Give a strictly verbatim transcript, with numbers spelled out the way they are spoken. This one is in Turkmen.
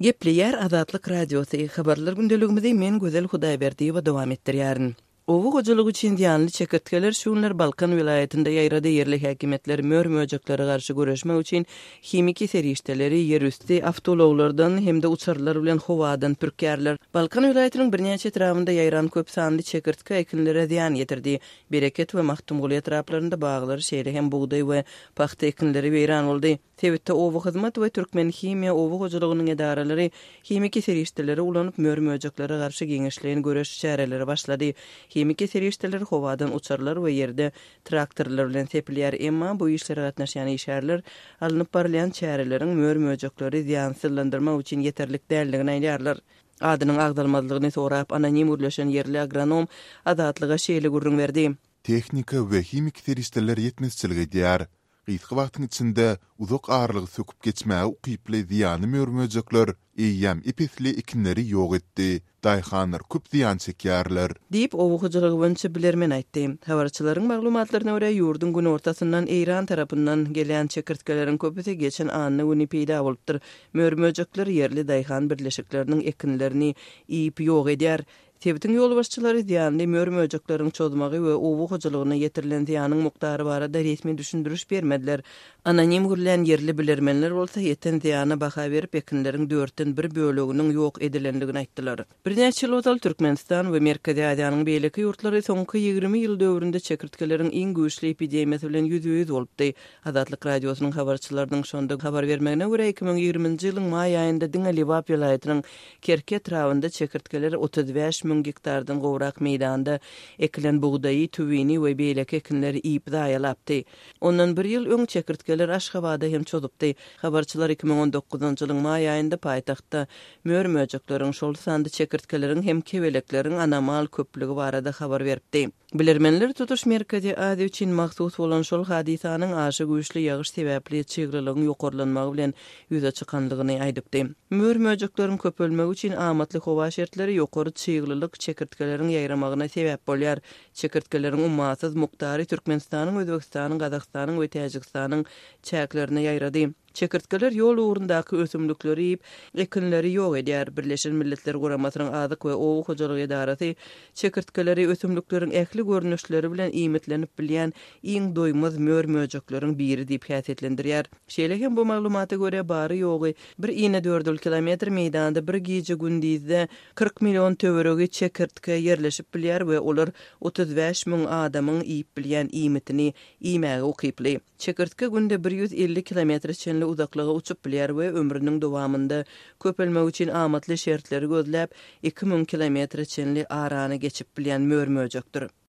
Gepli yer Azatlyk radiosu habarlar gündeligimizde men Gözel Hudaýberdi we dowam etdirýärin. Owu hojuluk üçin ýanly çekirtkeler şuňlar Balkan vilayetinde ýaýrada ýerli häkimetler mör-möjeklere garşy göreşmek üçin himiki serişdeleri ýerüsti awtologlardan hemde uçarlar bilen howadan pürkärler. Balkan vilayetiniň birnäçe etrafynda ýaýran köp sanly çekirtke ekinlere ziýan ýetirdi. Bereket we Mahtumguly etraplarynda baglary şeýle hem buğday we paxta ekinleri weýran boldy. Tebitde owu hyzmat we Türkmen himiýa owu hojulugynyň edaralary himiki serişdeleri ulanyp mör-möjeklere garşy giňişleýän göreş çäreleri başlady. Himiki serişdeler howadan uçarlar we ýerde traktorlar bilen tepilýär, emma bu işlere gatnaşan işärler alınıp barlayan çärelerin mör-möjekleri ziýansızlandyrmak üçin ýeterlik däldigini aýdýarlar. Adynyň agdalmazlygyny sorap anonim urleşen ýerli agronom Azatlyga şeýle gurrun berdi. Teknika we himik serişdeler ýetmezçiligi diýär. Gysga wagtyň içinde uzak ağırlygy söküp geçmäge ukyply ziýany mör-möjekler eýýäm ipesli ekinleri ýok etdi. Daýhanlar köp ziýan çekýärler. Diýip owu hojalygy boýunça bilermen aýtdy. Habarçylaryň maglumatlaryna görä ýurdun gün ortasyndan Eýran tarapyndan gelen çekirtkelerin köpüsi geçen anyny güni peýda bolupdyr. Mör-möjekler ýerli daýhan birleşikleriniň ekinlerini iýip ýok edýär. Tebitiň ýolbaşçylary diýanly mör-möjekleriň çozmagy we owu hojalygyna ýetirilen ziýanyň mukdary barada resmi düşündürüş bermediler. Anonim gürlen ýerli bilermenler bolsa ýeten ziýana baha berip ekinleriň dörtten bir böleginiň ýok edilendigini aýtdylar. Birnäçe ýyl ozal Türkmenistan we Merkezi Aziýanyň beýleki ýurtlary soňky ýygrimi ýyl döwründe çekirtkelerin iň güýçli epidemiýasy bilen ýüz-ýüz bolupdy. Azatlyk radiosynyň habarçylarynyň şonda habar bermegine görä iki ming ýigrimiji ýylyň maý aýynda Diňe-Liwap vilayatynyň Kerke etrafynda çekirtkeler otuz beş ming hektardan gowrak meýdanda ekilen buğdaýy, tüwini we beýleki ekinleri iýip daýalapdy. Ondan bir ýyl öň çekirtkeler Aşgabatda hem çozupdy. Habarçylar iki ming on dokuzunçy ýylyň maý aýynda paýtagtda mör-möjekleriň şol sandy çekirtkelerin hem kebelekleriň anamal köplügi barada habar beripdi. Bilermenler tutuş Merkezi Aziýa üçin mahsus bolan şol hadisanyň aşy güýçli ýagyş sebäpli çygyrylygyň ýokarlanmagy bilen ýüze çykandygyny aýdypdy. Mör-möjekleriň köpelmegi üçin amatly howa şertleri ýokary çygyrylyk çekirtkelerin ýaýramagyna sebäp bolýar. Çekirtkelerin ummasyz muktary Türkmenistanyň, Özbekistanyň, Gazakstanyň we Täjikistanyň çäklerine ýaýrady. Çekirtkeler ýol ugrundaky ösümlikleri ýyp ekinleri ýok edýär. Birleşen Milletler Guramasynyň azyk we owu hojalygy edarasy çekirtkeleri ösümlikleriň ähli görnüşleri bilen iýmitlenip bilýän iň doýmaz mör-möjekleriň biri diýip häsiýetlendirýär. Şeýle hem bu maglumata görä bary ýogy bir ine dört kilometr meýdanda bir gije gündizde kırk million töweregi çekirtke ýerleşip bilýär we olar otuz beş ming adamyň iýip bilýän iýmitini iýmäge ukyply. Çekirtke günde bir ýüz elli kilometr çenli uzaklyga uçup bilýär we ömrüniň dowamında köpelmek üçin amatly şertleri gözläp iki ming kilometr çenli arany geçip bilýän mör-möjekdir.